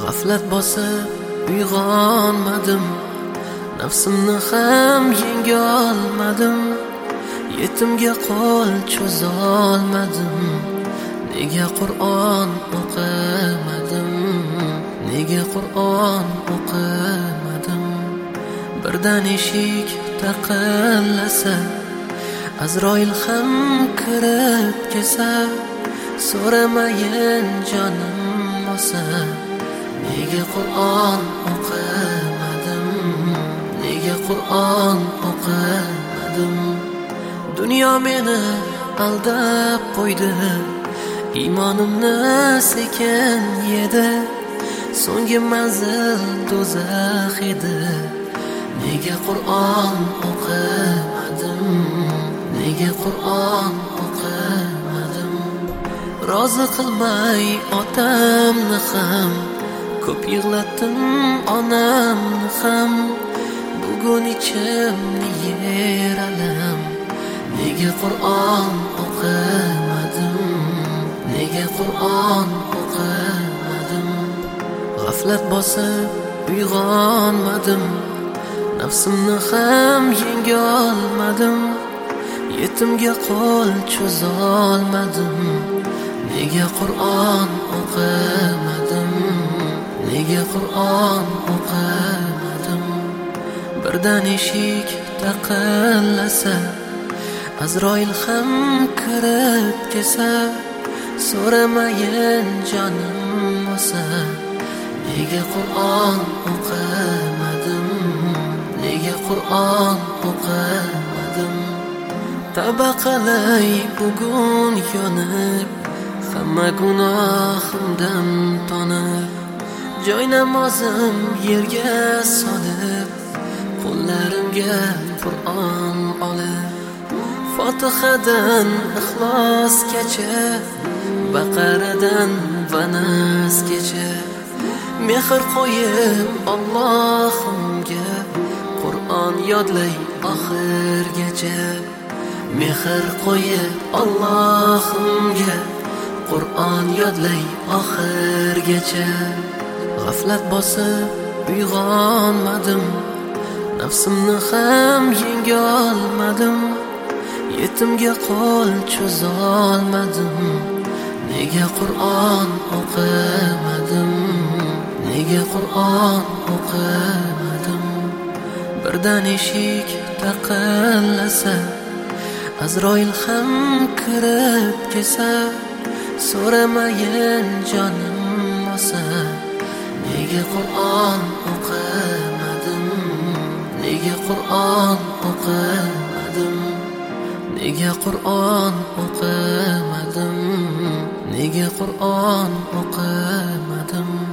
G'aflat bosib uyg'onmadim, nafsimni ham yenga olmadim, yetimga qo'l cho'zolmadim. Nega Qur'on o'qimadim, nega Qur'on o'qimadim. Birdan eshik taqillasa, Azroil ham kirib kelsa, so'ramayin jonim olsa. Nega Qur'on o'qimadim, nega Qur'on o'qimadim. Dunyo meni aldab qo'ydi, iymonimni sekin yedi, so'nggi manzil do'zax edi. Nega Qur'on o'qimadim, nega Qur'on o'qimadim. Rozi qilmay otamni ham, ko'p yig'latdim onamni ham. Bugun ichimni yer alam. Nega Qur'on o'qimadim, nega Qur'on o'qimadim. G'aflat bosib uyg'onmadim, nafsimni ham yenga olmadim, yetimga qo'l cho'zolmadim. Nega Qur'on o'qimadim, nega Qur'on o'qimadim. Birdan eshik taqillasa, Azroil ham kirib kelsa, so'ramayin jonim olsa. Nega Qur'on o'qimadim, nega Qur'on o'qimadim. Tavba qilay bugun yonib, hamma gunohimdan tonib, joy namozim yerga solib, qo'llarimga Qur'on olib, Fotihadan Ixlosgacha, Baqaradan va Nasgacha mehr qo'yib Allohimga, Qur'on yodlay oxirgacha. Mehr qo'yib Allohimga, Qur'on yodlay oxirgacha. G'aflat bosib uyg'onmadim, nafsimni ham yenga olmadim, yetimga qo'l cho'zolmadim. Nega Qur'on o'qimadim, nega Qur'on o'qimadim. Birdan eshik taqillasa, Azroil ham kirib kelsa, so'ramayin jonim olsa. Nega Qur'on o'qimadim, nega Qur'on o'qimadim. Nega Qur'on o'qimadim, nega Qur'on o'qimadim.